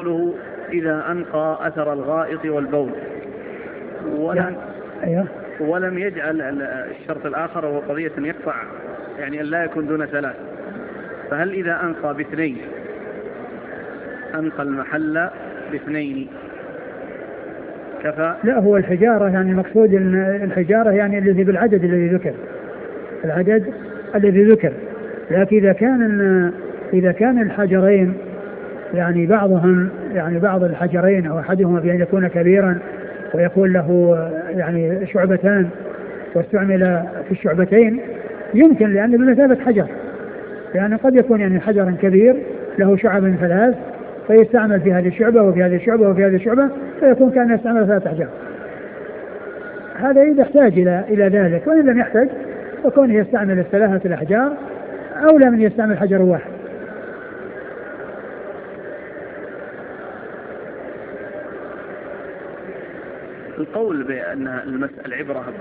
قوله إذا أنقى أثر الغائط والبول ولم يجعل الشرط الآخر وهو قضية أن يقطع يعني أن لا يكون دون ثلاث، فهل إذا أنقى باثنين أنقى المحل باثنين كفى؟ لا، هو الحجارة يعني المقصود الحجارة يعني الذي بالعدد الذي ذكر، العدد الذي ذكر. لكن إذا كان الحجرين يعني بعضهم يعني بعض الحجرين أو أحدهما بأن يكون كبيرا ويكون له يعني شعبتان واستعمل في الشعبتين يمكن، لأنه بمثابة حجر، يعني قد يكون يعني حجر كبير له شعب ثلاث فيستعمل في هذه الشعبة وفي هذه الشعبة وفي هذه الشعبة فيكون كأنه يستعمل ثلاث أحجار. هذا إذا احتاج إلى ذلك، وإن لم يحتاج فكونه يستعمل الثلاثة الأحجار أولى من يستعمل حجر واحد. القول بأن العبرة